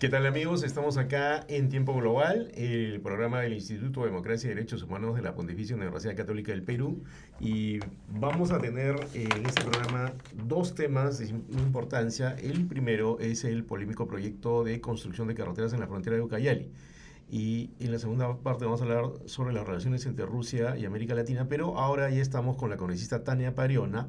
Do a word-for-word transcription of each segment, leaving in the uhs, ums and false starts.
¿Qué tal amigos? Estamos acá en Tiempo Global, el programa del Instituto de Democracia y Derechos Humanos de la Pontificia Universidad Católica del Perú. Y vamos a tener eh, en este programa dos temas de importancia. El primero es el polémico proyecto de construcción de carreteras en la frontera de Ucayali. Y en la segunda parte vamos a hablar sobre las relaciones entre Rusia y América Latina, pero ahora ya estamos con la congresista Tania Pariona,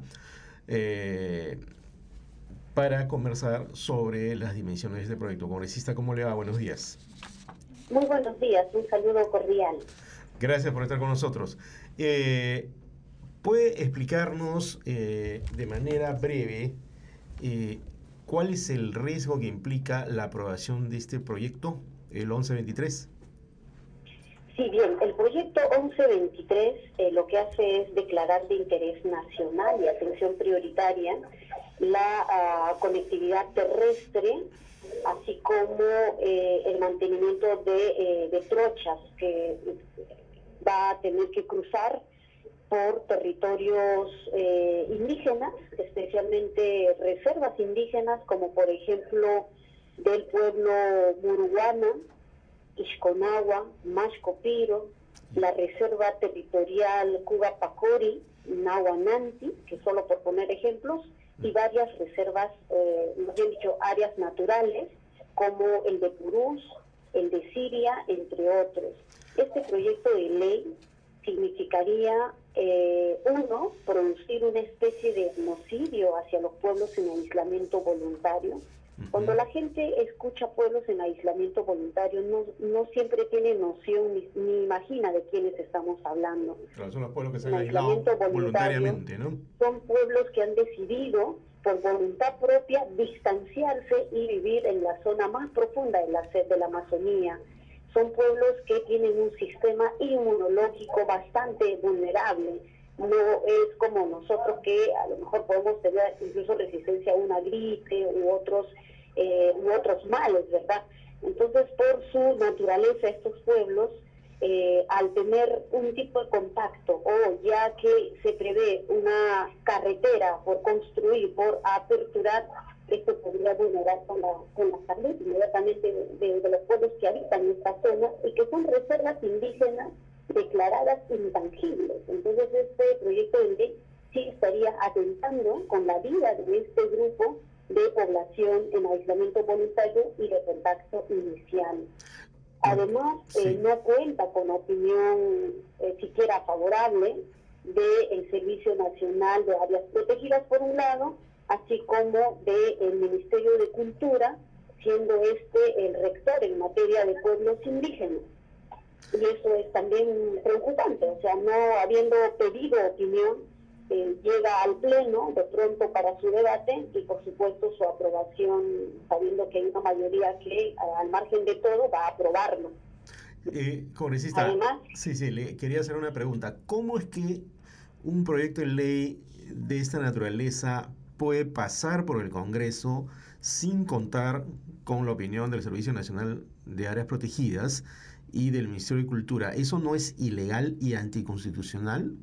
eh, para conversar sobre las dimensiones de este proyecto. Congresista, ¿cómo le va? Buenos días. Muy buenos días, un saludo cordial. Gracias por estar con nosotros. Eh, ¿Puede explicarnos eh, de manera breve eh, cuál es el riesgo que implica la aprobación de este proyecto, el once veintitrés? Sí, bien, el proyecto once veintitrés eh, lo que hace es declarar de interés nacional y atención prioritaria la uh, conectividad terrestre, así como eh, el mantenimiento de, eh, de trochas que va a tener que cruzar por territorios eh, indígenas, especialmente reservas indígenas, como por ejemplo del pueblo Muruguana, Ixconagua, Mashcopiro, la Reserva Territorial Cuba Pacori, Nahuananti, que solo por poner ejemplos, y varias reservas, eh, más bien dicho, áreas naturales, como el de Purús, el de Siria, entre otros. Este proyecto de ley significaría, eh, uno, producir una especie de genocidio hacia los pueblos en aislamiento voluntario. Cuando la gente escucha pueblos en aislamiento voluntario, no, no siempre tiene noción ni, ni imagina de quiénes estamos hablando. Claro, son los pueblos que se En han aislado aislamiento voluntario voluntariamente, ¿no? son pueblos que han decidido por voluntad propia distanciarse y vivir en la zona más profunda de la, de la Amazonía. Son pueblos que tienen un sistema inmunológico bastante vulnerable. No es como nosotros, que a lo mejor podemos tener incluso resistencia a una gripe u otros, eh, u otros males, ¿verdad? Entonces, por su naturaleza, estos pueblos, eh, al tener un tipo de contacto, o ya que se prevé una carretera por construir, por aperturar, esto podría vulnerar con la, con la salud inmediatamente de, de, de los pueblos que habitan esta zona y que son reservas indígenas declaradas intangibles. Entonces este proyecto de ley sí estaría atentando con la vida de este grupo de población en aislamiento voluntario y de contacto inicial. Porque, Además, sí. eh, no cuenta con opinión eh, siquiera favorable del Servicio Nacional de Áreas Protegidas, por un lado, así como del Ministerio de Cultura, siendo este el rector en materia de pueblos indígenas. Y eso es también preocupante, o sea, no habiendo pedido opinión, eh, llega al Pleno de pronto para su debate y por supuesto su aprobación, sabiendo que hay una mayoría que al margen de todo va a aprobarlo. Eh, congresista, Además, sí, sí, le quería hacer una pregunta. ¿Cómo es que un proyecto de ley de esta naturaleza puede pasar por el Congreso sin contar con la opinión del Servicio Nacional de Áreas Protegidas y del Ministerio de Cultura? ¿Eso no es ilegal y anticonstitucional?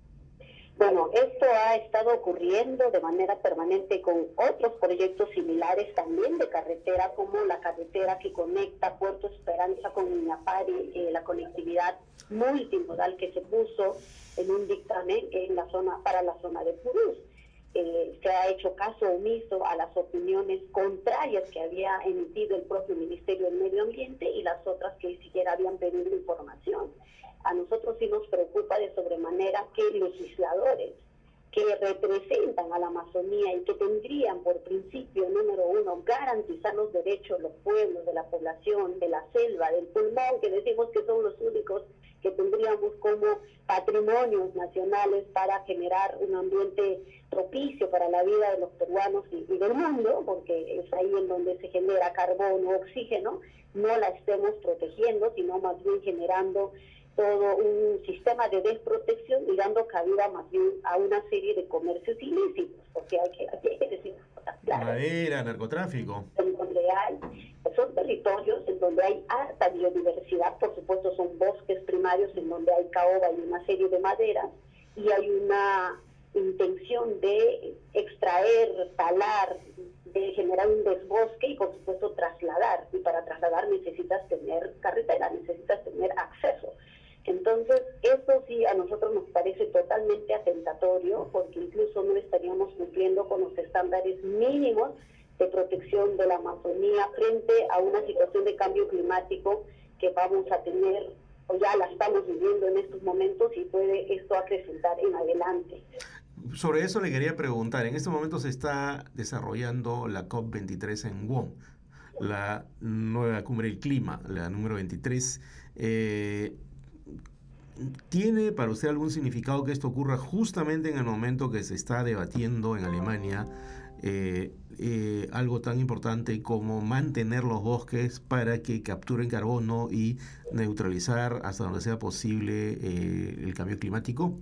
bueno, esto ha estado ocurriendo de manera permanente con otros proyectos similares también de carretera, como la carretera que conecta Puerto Esperanza con Iñapari, eh, la conectividad multimodal que se puso en un dictamen en la zona, para la zona de Purús. Eh, se ha hecho caso omiso a las opiniones contrarias que había emitido el propio Ministerio del Medio Ambiente y las otras que siquiera habían pedido información. A nosotros sí nos preocupa de sobremanera que legisladores que representan a la Amazonía y que tendrían por principio número uno garantizar los derechos de los pueblos, de la población, de la selva, del pulmón, que decimos que son los únicos que tendríamos como patrimonios nacionales para generar un ambiente propicio para la vida de los peruanos y, y del mundo, porque es ahí en donde se genera carbono, oxígeno, no la estemos protegiendo, sino más bien generando todo un sistema de desprotección y dando cabida más bien a una serie de comercios ilícitos, porque hay que, hay que decir cosas claras. Madera, narcotráfico. En donde hay, son territorios en donde hay alta biodiversidad, por supuesto son bosques primarios en donde hay caoba y una serie de maderas, y hay una intención de extraer, talar, de generar un desbosque y por supuesto trasladar, y para trasladar necesitas tener carretera, necesitas tener acceso. Entonces, eso sí a nosotros nos parece totalmente atentatorio, porque incluso no estaríamos cumpliendo con los estándares mínimos de protección de la Amazonía frente a una situación de cambio climático que vamos a tener, o ya la estamos viviendo en estos momentos, y puede esto acrecentar en adelante. Sobre eso le quería preguntar, en estos momentos se está desarrollando la COP veintitrés en Bonn, la nueva cumbre del clima, la número veintitrés. Eh, ¿Tiene para usted algún significado que esto ocurra justamente en el momento que se está debatiendo en Alemania eh, eh, algo tan importante como mantener los bosques para que capturen carbono y neutralizar hasta donde sea posible eh, el cambio climático?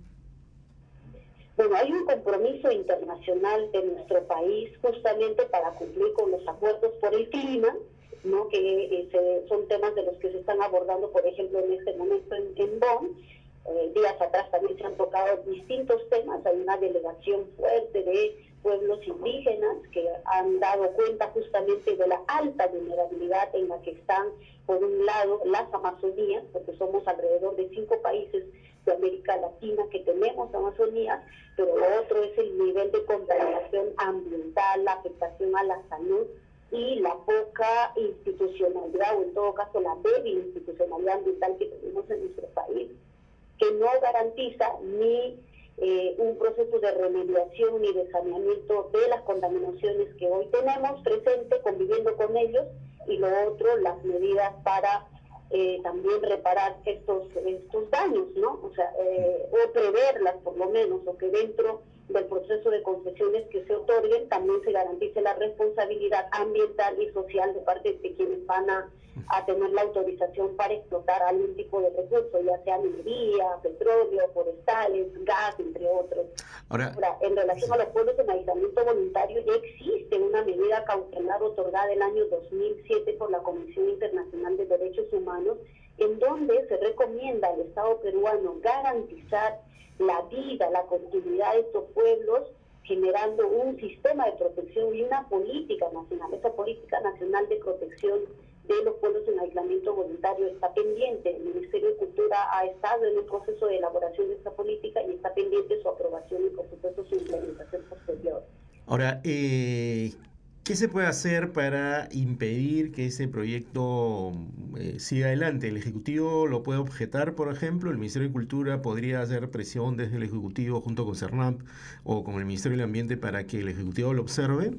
Bueno, hay un compromiso internacional de nuestro país justamente para cumplir con los acuerdos por el clima, ¿no? que eh, se, son temas de los que se están abordando, por ejemplo, en este momento en, en Bonn. Eh, días atrás también se han tocado distintos temas. Hay una delegación fuerte de pueblos indígenas que han dado cuenta justamente de la alta vulnerabilidad en la que están, por un lado, las Amazonías, porque somos alrededor de cinco países de América Latina que tenemos Amazonía, pero lo otro es el nivel de contaminación ambiental, la afectación a la salud y la poca institucionalidad, o en todo caso la débil institucionalidad ambiental que tenemos en nuestro país, que no garantiza ni eh, un proceso de remediación ni de saneamiento de las contaminaciones que hoy tenemos presente, conviviendo con ellos, y lo otro, las medidas para eh, también reparar estos estos daños, ¿no? O sea, eh, o preverlas por lo menos, o que dentro del proceso de concesiones que se otorguen también se garantice la responsabilidad ambiental y social de parte de quienes van a, a tener la autorización para explotar algún tipo de recurso, ya sea minería, petróleo, forestales, gas, entre otros. Ahora, Ahora, en relación sí. a los pueblos en aislamiento voluntario, ya existe una medida cautelar otorgada el año dos mil siete por la Comisión Internacional de Derechos Humanos, en donde se recomienda al Estado peruano garantizar la vida, la continuidad de estos pueblos, generando un sistema de protección y una política nacional. Esa política nacional de protección de los pueblos en aislamiento voluntario está pendiente. El Ministerio de Cultura ha estado en un proceso de elaboración de esta política y está pendiente su aprobación y, por supuesto, su implementación posterior. Ahora, eh, ¿qué se puede hacer para impedir que ese proyecto eh, siga adelante? ¿El Ejecutivo lo puede objetar, por ejemplo? ¿El Ministerio de Cultura podría hacer presión desde el Ejecutivo junto con CERNAP o con el Ministerio del Ambiente para que el Ejecutivo lo observe?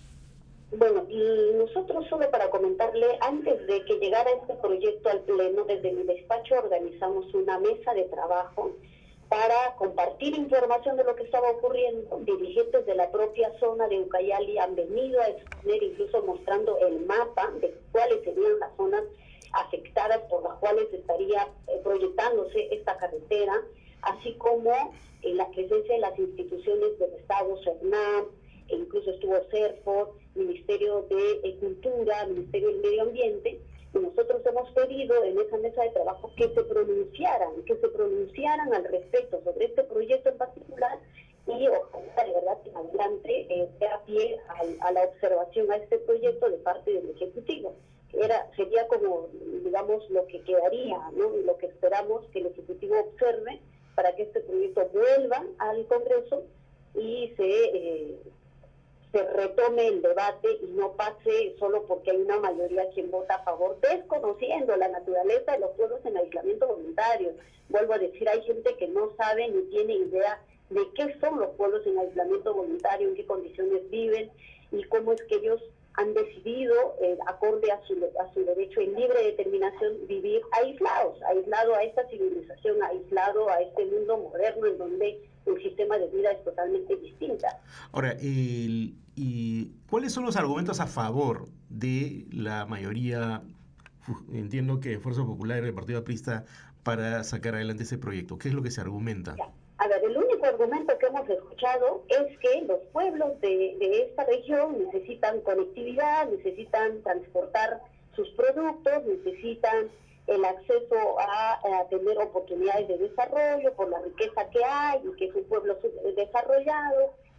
Bueno, y nosotros, solo para comentarle, antes de que llegara este proyecto al Pleno, desde mi despacho organizamos una mesa de trabajo para compartir información de lo que estaba ocurriendo. Dirigentes de la propia zona de Ucayali han venido a exponer, incluso mostrando el mapa de cuáles serían las zonas afectadas por las cuales estaría eh, proyectándose esta carretera, así como eh, la presencia de las instituciones del Estado, CERNAP, e incluso estuvo CERFOR, Ministerio de eh, Cultura, Ministerio del Medio Ambiente, y nosotros hemos pedido en esa mesa de trabajo que se pronunciaran, que se pronunciaran al respecto sobre este proyecto en particular, y ojalá de verdad que adelante eh, sea pie a, a la observación a este proyecto de parte del Ejecutivo. Era, sería como, digamos, lo que quedaría, ¿no? Y lo que esperamos que el Ejecutivo observe para que este proyecto vuelva al Congreso y se... Eh, se retome el debate y no pase solo porque hay una mayoría quien vota a favor, desconociendo la naturaleza de los pueblos en aislamiento voluntario. Vuelvo a decir, hay gente que no sabe ni tiene idea de qué son los pueblos en aislamiento voluntario, en qué condiciones viven y cómo es que ellos han decidido, eh, acorde a su, a su derecho en libre determinación, vivir aislados, aislado a esta civilización, aislado a este mundo moderno en donde el sistema de vida es totalmente distinta. Ahora, el, ¿y cuáles son los argumentos a favor de la mayoría, entiendo que Fuerza Popular y el Partido Aprista, para sacar adelante ese proyecto? ¿Qué es lo que se argumenta? Ya. A ver, el único argumento que hemos escuchado es que los pueblos de, de esta región necesitan conectividad, necesitan transportar sus productos, necesitan el acceso a, a tener oportunidades de desarrollo por la riqueza que hay y que es un pueblo desarrollado,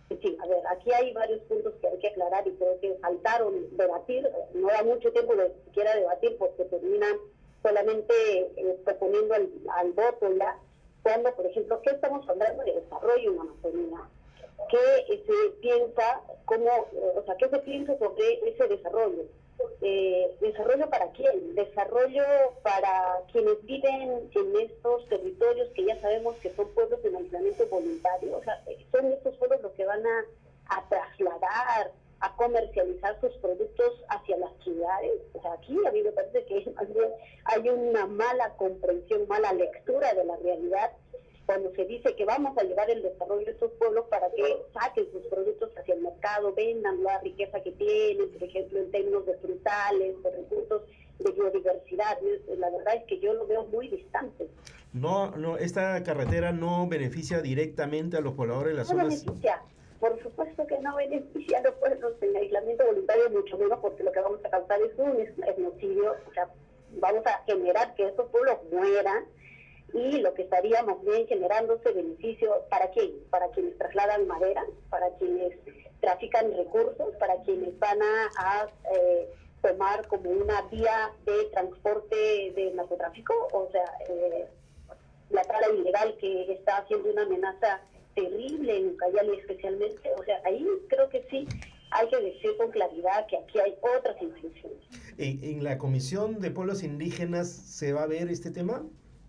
Sí, a ver, aquí hay varios puntos que hay que aclarar y creo que faltaron debatir, no da mucho tiempo de siquiera debatir porque terminan solamente eh, proponiendo al, al voto ya, cuando, por ejemplo, ¿qué estamos hablando de desarrollo en Amazonía? ¿Qué eh, se piensa, cómo, eh, o sea, qué se piensa sobre ese desarrollo? Eh, ¿Desarrollo para quién? Desarrollo para quienes viven en estos territorios que ya sabemos que son pueblos en aislamiento voluntario. O sea, son estos pueblos los que van a, a trasladar, a comercializar sus productos hacia las ciudades. O sea, aquí a mí me parece que más bien hay una mala comprensión, mala lectura de la realidad cuando se dice que vamos a llevar el desarrollo de estos pueblos para que saquen sus productos hacia el mercado, vendan la riqueza que tienen, por ejemplo, en términos de frutales, de recursos de biodiversidad. La verdad es que yo lo veo muy distante. No, no, esta carretera no beneficia directamente a los pobladores de las No zonas. beneficia, por supuesto que no beneficia a los pueblos en aislamiento voluntario, mucho menos porque lo que vamos a causar es un etnocidio, o sea, vamos a generar que esos pueblos mueran y lo que estaríamos bien generándose beneficio para quién, para quienes trasladan madera, para quienes trafican recursos, para quienes van a, a eh, tomar como una vía de transporte de narcotráfico, o sea, eh, la tala ilegal que está haciendo una amenaza terrible en Ucayali especialmente, o sea, ahí creo que sí hay que decir con claridad que aquí hay otras intenciones. ¿En, en la Comisión de Pueblos Indígenas se va a ver este tema?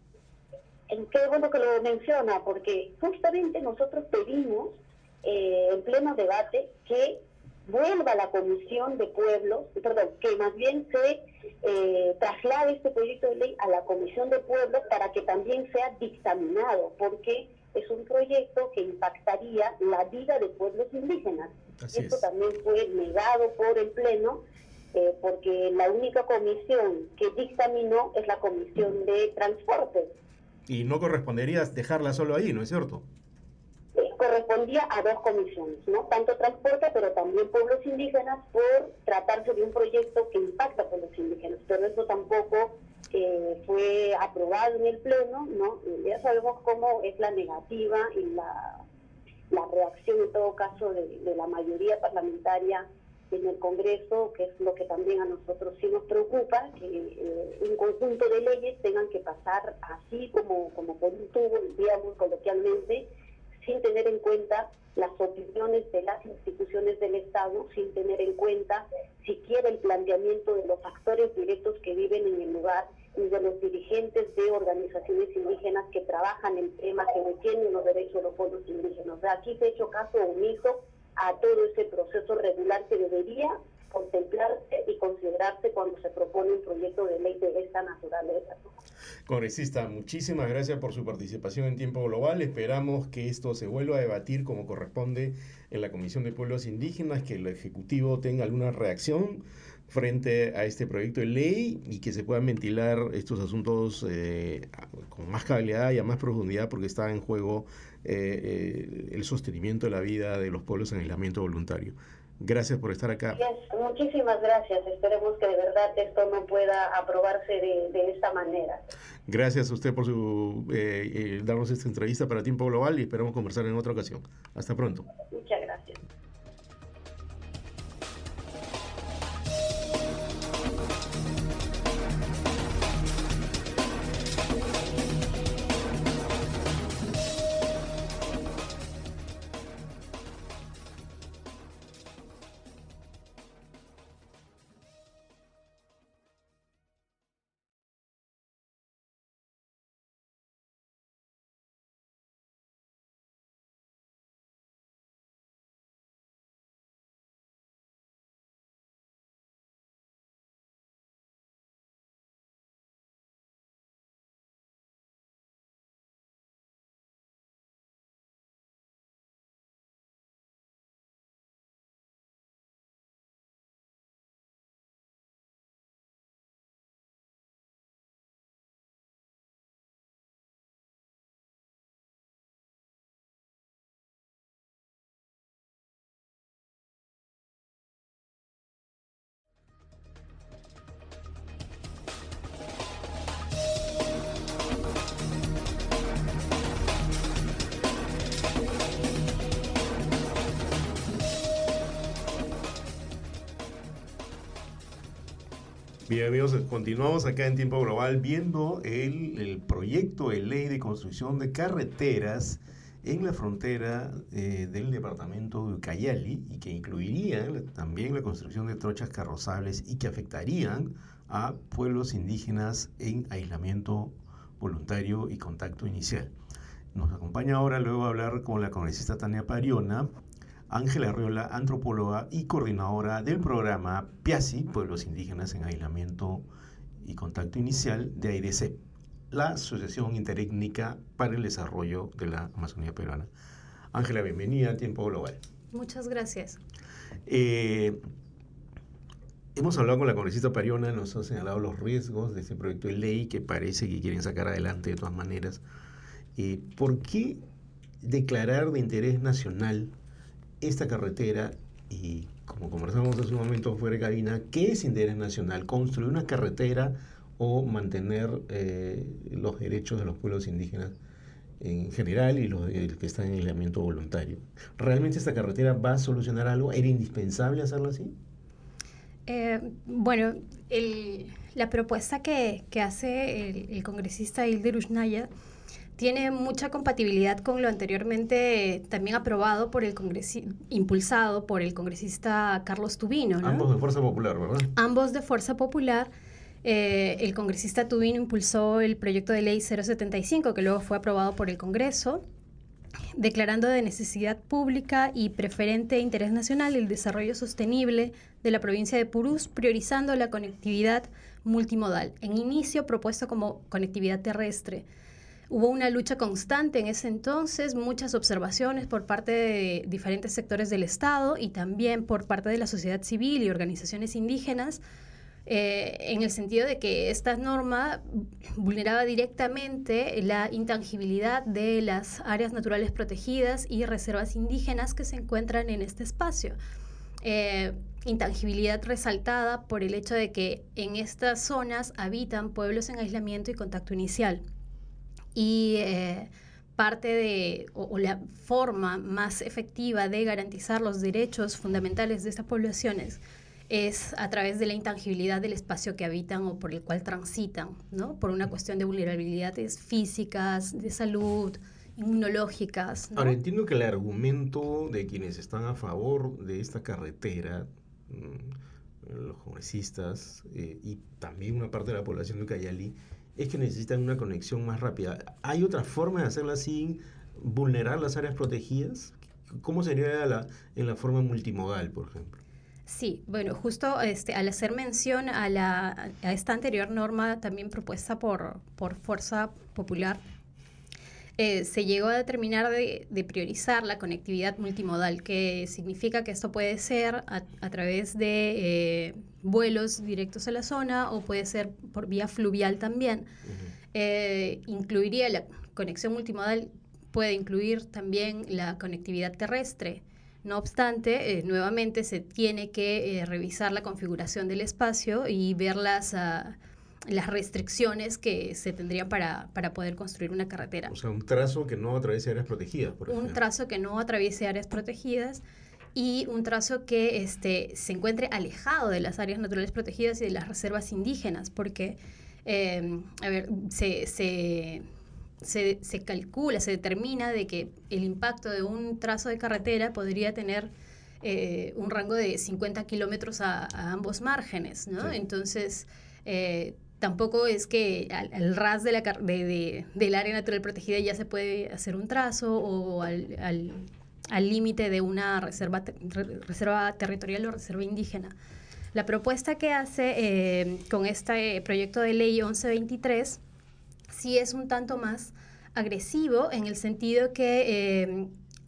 Qué bueno que lo menciona, porque justamente nosotros pedimos eh, en pleno debate que vuelva la Comisión de Pueblos, perdón, que más bien se eh, traslade este proyecto de ley a la Comisión de Pueblos para que también sea dictaminado, porque es un proyecto que impactaría la vida de pueblos indígenas. Así Esto es. también fue negado por el Pleno, eh, porque la única comisión que dictaminó es la Comisión de Transporte. Y no correspondería dejarla solo ahí, ¿no es cierto? Eh, correspondía a dos comisiones, ¿no? Tanto transporte, pero también pueblos indígenas, por tratarse de un proyecto que impacta a pueblos indígenas. Pero eso tampoco eh, fue aprobado en el Pleno, ¿no? Ya sabemos cómo es la negativa y la, la reacción, en todo caso, de, de la mayoría parlamentaria en el Congreso, que es lo que también a nosotros sí nos preocupa, que eh, un conjunto de leyes tengan que pasar así como, como por un tubo, digamos coloquialmente, sin tener en cuenta las opiniones de las instituciones del Estado, sin tener en cuenta siquiera el planteamiento de los actores directos que viven en el lugar y de los dirigentes de organizaciones indígenas que trabajan en temas que defienden los derechos de los pueblos indígenas. O sea, aquí se ha hecho caso omiso a todo ese proceso regular que debería contemplarse y considerarse cuando se propone un proyecto de ley de esta naturaleza. Congresista, muchísimas gracias por su participación en Tiempo Global. Esperamos que esto se vuelva a debatir como corresponde en la Comisión de Pueblos Indígenas, que el Ejecutivo tenga alguna reacción frente a este proyecto de ley y que se puedan ventilar estos asuntos eh, con más cabalidad y a más profundidad, porque está en juego eh, eh, el sostenimiento de la vida de los pueblos en aislamiento voluntario. Gracias por estar acá. Yes, muchísimas gracias. Esperemos que de verdad esto no pueda aprobarse de, de esta manera. Gracias a usted por su eh, eh, darnos esta entrevista para Tiempo Global y esperamos conversar en otra ocasión. Hasta pronto. Muchas gracias. Bien, amigos, continuamos acá en Tiempo Global viendo el, el proyecto de ley de construcción de carreteras en la frontera eh, del departamento de Ucayali y que incluiría también la construcción de trochas carrozables y que afectarían a pueblos indígenas en aislamiento voluntario y contacto inicial. Nos acompaña ahora luego a hablar con la congresista Tania Pariona, Ángela Arriola, antropóloga y coordinadora del programa PIASI, Pueblos Indígenas en Aislamiento y Contacto Inicial de AIDESEP, la Asociación Interétnica para el Desarrollo de la Amazonía Peruana. Ángela, bienvenida a Tiempo Global. Muchas gracias. Eh, hemos hablado con la congresista Pariona, nos ha señalado los riesgos de este proyecto de ley que parece que quieren sacar adelante de todas maneras. Eh, ¿Por qué declarar de interés nacional esta carretera? Y como conversamos hace un momento fuera de cabina, ¿qué es interés nacional? ¿Construir una carretera o mantener eh, los derechos de los pueblos indígenas en general y los eh, que están en aislamiento voluntario? ¿Realmente esta carretera va a solucionar algo? ¿Era indispensable hacerlo así? Eh, bueno, el, la propuesta que, que hace el, el congresista Hilder Usnaya tiene mucha compatibilidad con lo anteriormente eh, también aprobado por el congresi- impulsado por el congresista Carlos Tubino, ¿no? Ambos de Fuerza Popular, ¿verdad? Ambos de Fuerza Popular. Eh, el congresista Tubino impulsó el proyecto de ley cero setenta y cinco, que luego fue aprobado por el Congreso, declarando de necesidad pública y preferente interés nacional el desarrollo sostenible de la provincia de Purús, priorizando la conectividad multimodal. En inicio propuesto como conectividad terrestre. Hubo una lucha constante en ese entonces, muchas observaciones por parte de diferentes sectores del Estado y también por parte de la sociedad civil y organizaciones indígenas, eh, en el sentido de que esta norma vulneraba directamente la intangibilidad de las áreas naturales protegidas y reservas indígenas que se encuentran en este espacio. Eh, intangibilidad resaltada por el hecho de que en estas zonas habitan pueblos en aislamiento y contacto inicial. Y eh, parte de, o, o la forma más efectiva de garantizar los derechos fundamentales de estas poblaciones es a través de la intangibilidad del espacio que habitan o por el cual transitan, ¿no? Por una cuestión de vulnerabilidades físicas, de salud, inmunológicas, ¿no? Ahora, entiendo que el argumento de quienes están a favor de esta carretera, mmm, los congresistas eh, y también una parte de la población de Ucayali, es que necesitan una conexión más rápida. ¿Hay otra forma de hacerla sin vulnerar las áreas protegidas? ¿Cómo sería la, en la forma multimodal, por ejemplo? Sí, bueno, justo este, al hacer mención a, la, a esta anterior norma también propuesta por, por Fuerza Popular, eh, se llegó a determinar de, de priorizar la conectividad multimodal, que significa que esto puede ser a, a través de eh, vuelos directos a la zona o puede ser por vía fluvial también. Uh-huh. Eh, incluiría la conexión multimodal, puede incluir también la conectividad terrestre. No obstante, eh, nuevamente se tiene que eh, revisar la configuración del espacio y ver las, uh, las restricciones que se tendrían para, para poder construir una carretera. O sea, un trazo que no atraviese áreas protegidas, por ejemplo. Un trazo que no atraviese áreas protegidas y un trazo que este, se encuentre alejado de las áreas naturales protegidas y de las reservas indígenas, porque, eh, a ver, se... se Se, se calcula, se determina de que el impacto de un trazo de carretera podría tener eh, un rango de cincuenta kilómetros a, a ambos márgenes, ¿no? Sí. Entonces, eh, tampoco es que al, al ras de la, de, de, del área natural protegida ya se puede hacer un trazo o al, al, al límite de una reserva, reserva territorial o reserva indígena. La propuesta que hace eh, con este proyecto de ley once veintitrés sí es un tanto más agresivo en el sentido que eh,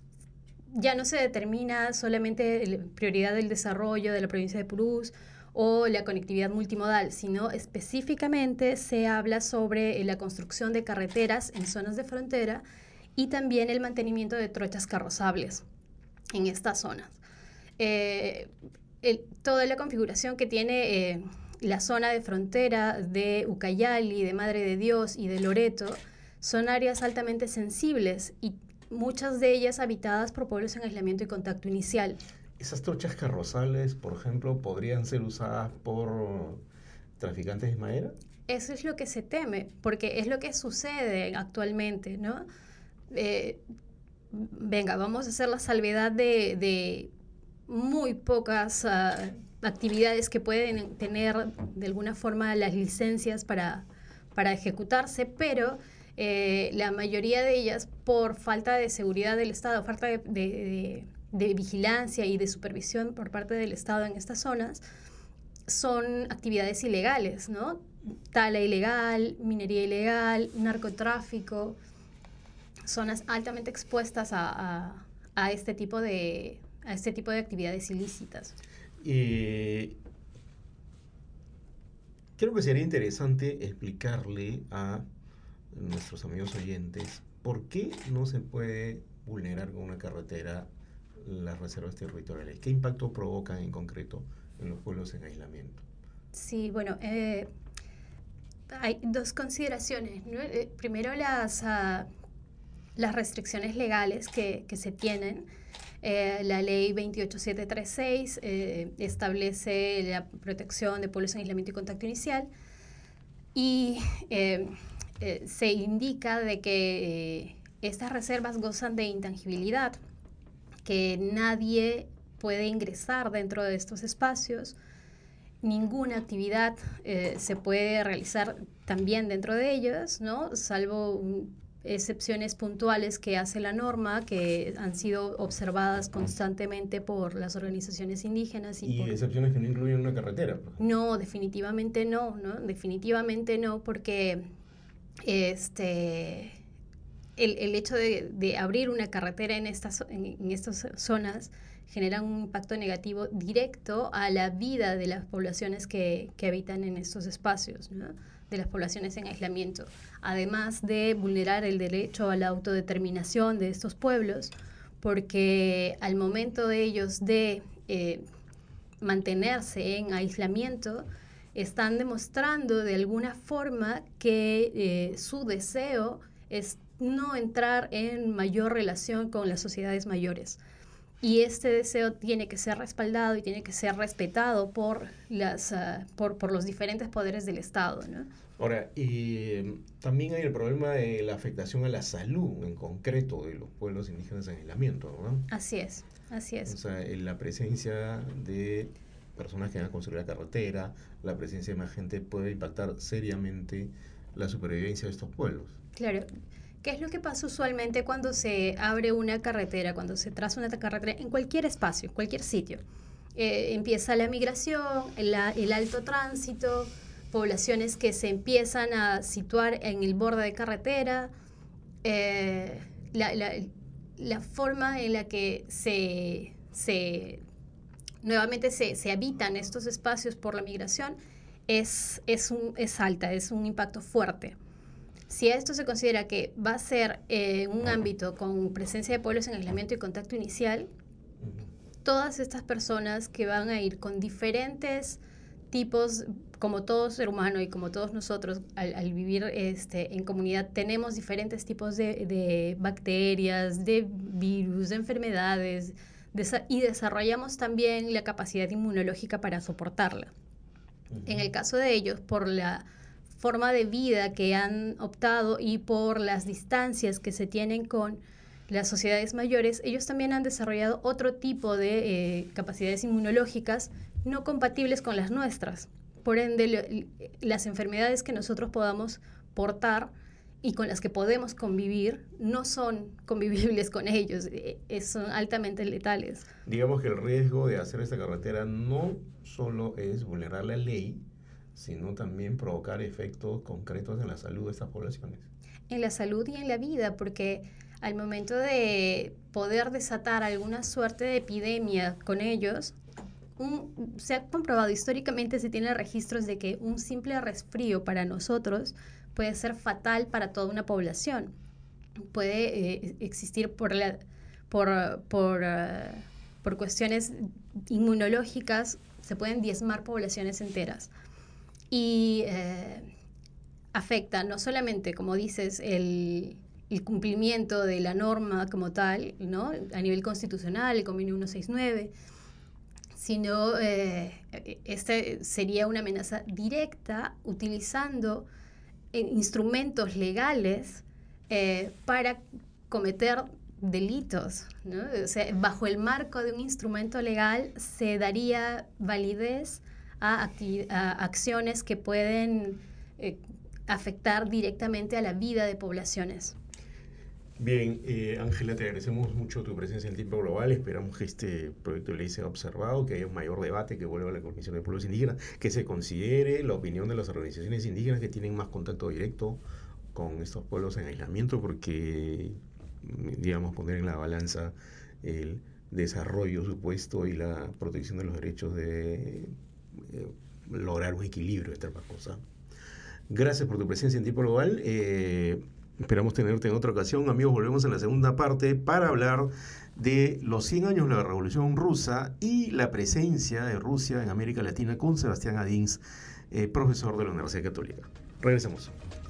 ya no se determina solamente la prioridad del desarrollo de la provincia de Purús o la conectividad multimodal, sino específicamente se habla sobre la construcción de carreteras en zonas de frontera y también el mantenimiento de trochas carrozables en estas zonas. Eh, el, toda la configuración que tiene eh, la zona de frontera de Ucayali, de Madre de Dios y de Loreto son áreas altamente sensibles y muchas de ellas habitadas por pueblos en aislamiento y contacto inicial. Esas trochas carrozables, por ejemplo, podrían ser usadas por traficantes de madera? Eso es lo que se teme, porque es lo que sucede actualmente, ¿no? Eh, venga, vamos a hacer la salvedad de, de muy pocas uh, actividades que pueden tener de alguna forma las licencias para, para ejecutarse, pero eh, la mayoría de ellas, por falta de seguridad del Estado, falta de, de, de, de vigilancia y de supervisión por parte del Estado en estas zonas, son actividades ilegales, ¿no? Tala ilegal, minería ilegal, narcotráfico, zonas altamente expuestas a, a, a, este, tipo de, a este tipo de actividades ilícitas. Eh, creo que sería interesante explicarle a nuestros amigos oyentes por qué no se puede vulnerar con una carretera las reservas territoriales. ¿Qué impacto provocan en concreto en los pueblos en aislamiento? Sí, bueno, eh, hay dos consideraciones, ¿no? Eh, primero, las, uh, las restricciones legales que, que se tienen. Eh, la ley veintiocho mil setecientos treinta y seis eh, establece la protección de pueblos en aislamiento y contacto inicial y eh, eh, se indica de que eh, estas reservas gozan de intangibilidad, que nadie puede ingresar dentro de estos espacios. Ninguna actividad eh, se puede realizar también dentro de ellas, ¿no? Salvo un, excepciones puntuales que hace la norma, que han sido observadas constantemente por las organizaciones indígenas. Y, y por... excepciones que no incluyen una carretera. No, definitivamente no, ¿no? Definitivamente no, porque este, el, el hecho de, de abrir una carretera en estas, en, en estas zonas generan un impacto negativo directo a la vida de las poblaciones que, que habitan en estos espacios, ¿no? De las poblaciones en aislamiento, además de vulnerar el derecho a la autodeterminación de estos pueblos, porque al momento de ellos de eh, mantenerse en aislamiento, están demostrando de alguna forma que eh, su deseo es no entrar en mayor relación con las sociedades mayores. Y este deseo tiene que ser respaldado y tiene que ser respetado por, las, uh, por, por los diferentes poderes del Estado, ¿no? Ahora, eh, también hay el problema de la afectación a la salud en concreto de los pueblos indígenas en aislamiento, ¿no? Así es, así es. O sea, la presencia de personas que van a construir la carretera, la presencia de más gente puede impactar seriamente la supervivencia de estos pueblos. Claro. ¿Qué es lo que pasa usualmente cuando se abre una carretera, cuando se traza una carretera en cualquier espacio, en cualquier sitio? Eh, empieza la migración, el, el alto tránsito, poblaciones que se empiezan a situar en el borde de carretera, eh, la, la, la forma en la que se, se nuevamente se, se habitan estos espacios por la migración es, es, un, es alta, es un impacto fuerte. Si a esto se considera que va a ser eh, un ámbito con presencia de pueblos en aislamiento y contacto inicial, todas estas personas que van a ir con diferentes tipos, como todo ser humano y como todos nosotros, al, al vivir este, en comunidad, tenemos diferentes tipos de, de bacterias, de virus, de enfermedades, de, y desarrollamos también la capacidad inmunológica para soportarla. Uh-huh. En el caso de ellos, por la forma de vida que han optado y por las distancias que se tienen con las sociedades mayores, ellos también han desarrollado otro tipo de eh, capacidades inmunológicas no compatibles con las nuestras. Por ende, le, las enfermedades que nosotros podamos portar y con las que podemos convivir no son convivibles con ellos, eh, son altamente letales. Digamos que el riesgo de hacer esta carretera no solo es vulnerar la ley, sino también provocar efectos concretos en la salud de estas poblaciones. En la salud y en la vida, porque al momento de poder desatar alguna suerte de epidemia con ellos, un, se ha comprobado históricamente, se tienen registros de que un simple resfrío para nosotros puede ser fatal para toda una población. Puede eh, existir por, la, por, por, uh, por cuestiones inmunológicas, se pueden diezmar poblaciones enteras. Y eh, afecta no solamente, como dices, el, el cumplimiento de la norma como tal, ¿no? A nivel constitucional, el convenio ciento sesenta y nueve, sino eh, este sería una amenaza directa utilizando eh, instrumentos legales eh, para cometer delitos, ¿no? O sea, bajo el marco de un instrumento legal se daría validez a, a acciones que pueden eh, afectar directamente a la vida de poblaciones. Bien, eh, Ángela, te agradecemos mucho tu presencia en Tiempo Global. Esperamos que este proyecto de ley sea observado, que haya un mayor debate, que vuelva a la Comisión de Pueblos Indígenas, que se considere la opinión de las organizaciones indígenas que tienen más contacto directo con estos pueblos en aislamiento, porque, digamos, poner en la balanza el desarrollo supuesto y la protección de los derechos de eh, lograr un equilibrio entre ambas cosas. Gracias por tu presencia en Tiempo Global. Eh, Esperamos tenerte en otra ocasión. Amigos, volvemos en la segunda parte para hablar de los cien años de la Revolución Rusa y la presencia de Rusia en América Latina con Sebastián Adins, eh, profesor de la Universidad Católica. Regresemos.